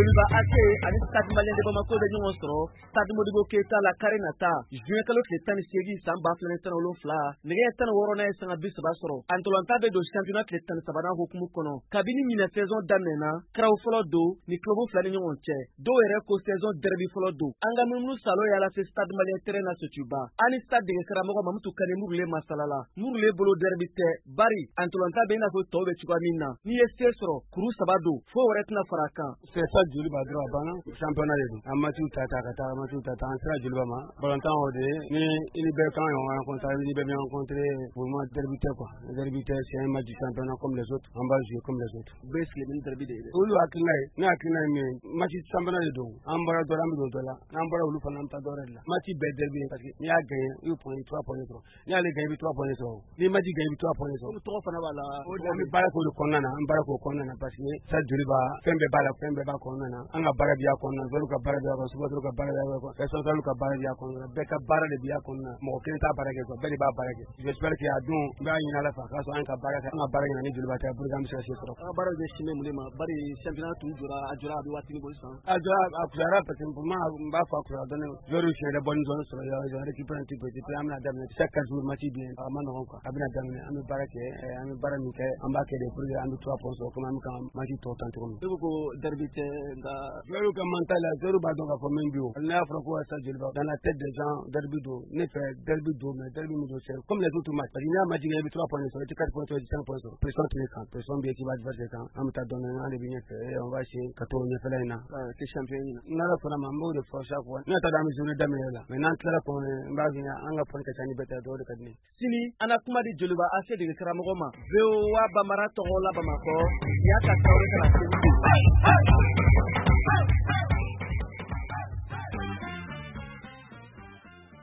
Joliba Ake ani Stade Malien de Bamako bɛ ɲɔgɔn sɔrɔ Stade Modibo Keita la Karenata juin kalo tile 18 san 2017 nɛgɛ 16 n'a ye sanga 30 sɔrɔ antolanta bɛ don championnat tile 13nan hukumu kɔnɔ kabini ɲinɛ saison daminɛna kraw fɔlɔ don ni club fila ni ɲɔgɔn cɛ dɔw yɛrɛ ko saison derby fɔlɔ don an ka munumunu salo yala se Stade Malien terrain na Sotiba ani Stade dege karamɔgɔ Mamutu Kane Murule masalala Murule bolo derby tɛ bari antolanta bɛ in'a fɔ tɔw bɛ cogoya min na n'i ye se sɔrɔ kuru 3 don fo wɛrɛ tɛna fara kan c'est ça Joliba dɔrɔn bana championnat de don an match ta ka taa match ta an sera Joliba ma balantan o de ni ili bɛ kan ɲɔgɔn rencontrer ili bɛ rencontrer pour moi derby tɛ quoi derby tɛ c'est un match du championnat comme les autres on va jouer comme les autres bɛ sigi ni derby de ye olu hakilina ye ne hakilina ye match championnat de don an bɔra dɔ la an bɛ don dɔ la n'an bɔra olu fana an bɛ taa dɔ wɛrɛ de la match bɛɛ derby ye parce que n'i y'a gagné i bɛ point 3 points sɔrɔ n'i y'ale gagné i bɛ 3 points sɔrɔ ni match gagné i bɛ 3 points sɔrɔ tɔgɔ fana b'a la o de an bɛ baara k'o de kɔnɔna na an baara k'o kɔnɔna na parce que ça Joliba fɛn bɛɛ b'a la fɛn bɛɛ b'a kɔnɔna na an ka baara bɛ y'a kɔnɔna na ka baara bɛ y'a kɔnɔ supporter ka baara bɛ y'a kɔnɔ responsable ka baara bɛ y'a kɔnɔ bɛɛ ka baara de bɛ y'a kɔnɔna mɔgɔ kelen t'a baara kɛ quoi bɛɛ de b'a baara kɛ j'espère que a don n b'a ɲini Ala fɛ a ka sɔrɔ an ka baara kɛ an ka baara ɲini ni Joliba tɛ pour que an bɛ se ka se sɔrɔ an ka baara bɛ sinnen mun de ma bari championnat tun jɔra a bɛ waati min bolo sisan a jɔra a kusayara parce que pour moi n b'a fɔ a kusayara dɔɔnin joueur fiɲɛ dɛ bonne zone sɔrɔ j'ai récupéré un petit peu an bɛna daminɛ chaque 4 jours match bien a ma nɔgɔn quoi a bɛna daminɛ an bɛ baara kɛ an bɛ baara min kɛ an b'a kɛ de pour que an bɛ 3 points sɔrɔ comme an bɛ ka match tɔ tan cogo min ne ko derby tɛ nka joueur ka mental la joueur b'a dɔn k'a fɔ min bi o n'a y'a fɔra ko sa Joliba dans la tête des gens derby don ne fɛ derby don mais derby min don c'est comme les autres matchs parce que n'i y'a match gagné i bɛ 3 points sɔrɔ i tɛ 4 points sɔrɔ i tɛ 5 points sɔrɔ pression tɛ ne kan pression bɛ équipe adversaire kan an bɛ taa dɔɔnin an de bɛ ɲɛfɛ on va essayer ka to ɲɛfɛla in na kɛ champion ɲina n'Ala sɔnna ma n b'o de fɔ chaque fois ne t'a dɔn an bɛ journée daminɛ la mais n'an tilala kɔnɔ n b'a f'i ɲɛna an ka point ka ca ni bɛɛ ta ye dɔw de ka di ne ye sini an na kuma di Joliba Ase dege karamɔgɔ ma VOA Bambara tɔgɔ la Bamakɔ y'a ka Traoré ka na